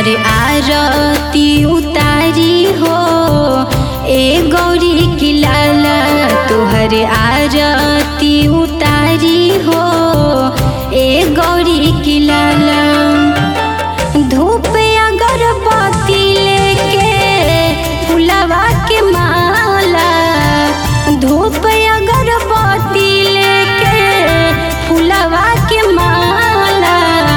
तोहर आरती उतारी हो ए गौरी की लाला, तोहर आरती उतारी हो ए गौरी की लाला। धूप अगरबत्ती लेके फुलवा के माला, धूप अगरबत्ती लेके फुलवा के माला,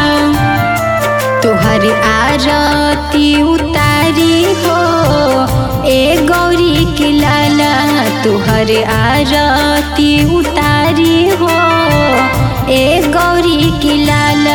तोहर आरती उतारी हो ए गौरी की लाला, तोहर आरती उतारी हो ए गौरी की लाला।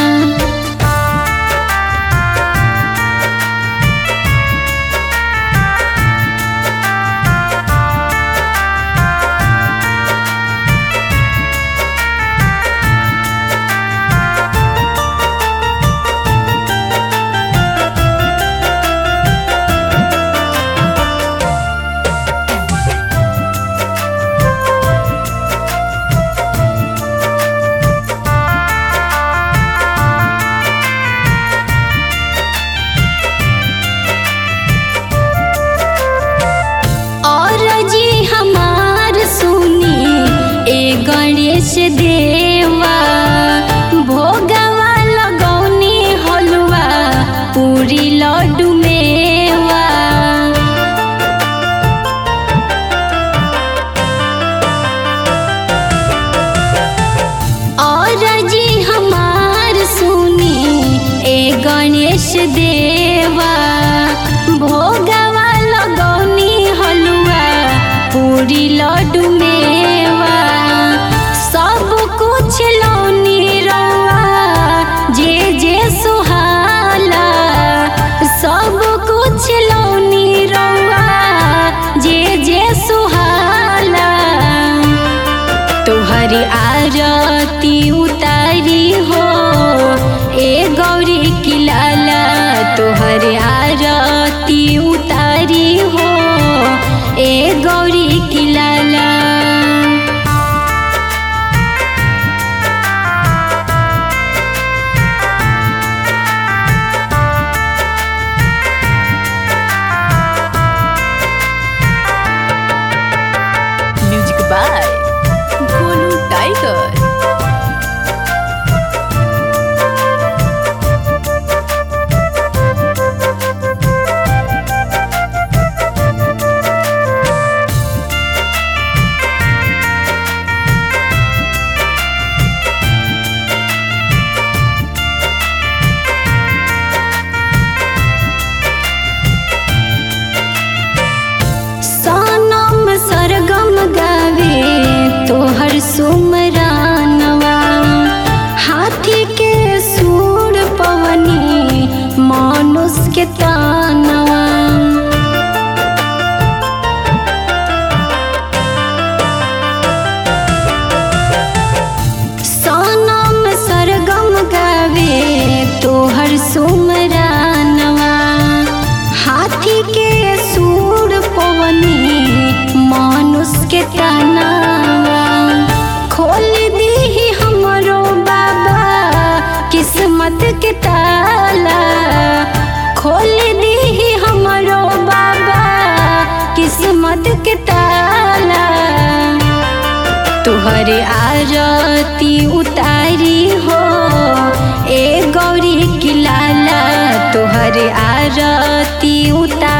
गणेश देवा भोगवा लगौनी हलवा पूरी लड्डू मेवा, और जी हमार सुनी ए गणेश देवा भोगवा लगौनी हलवा पूरी लड्डू मेवा, सब कुछ लौनी रवा जे जे सुहाला, सब कुछ लौनी रवा जे जे सुहाला, तोहर आरती उतारी हो ए गौरी की लाला, तोहर आरती उतारी हो ए गौरी की लाला। Music by Golu Tiger. सरगम गावे तोहर सुमरानवा, हाथी के सूर पवनी मानुष के तानवा, सनम सरगम गावे तोहर सुमरानवा, हाथी के सूर पवनी मानुष के तानावा, खोल दी हमरो बाबा किस्मत के ताला, खोल दी हमरो बाबा किस्मत के ताला, तोहर आरती उतारी हो ए गौरी की लाला, तोहर आरती उतारी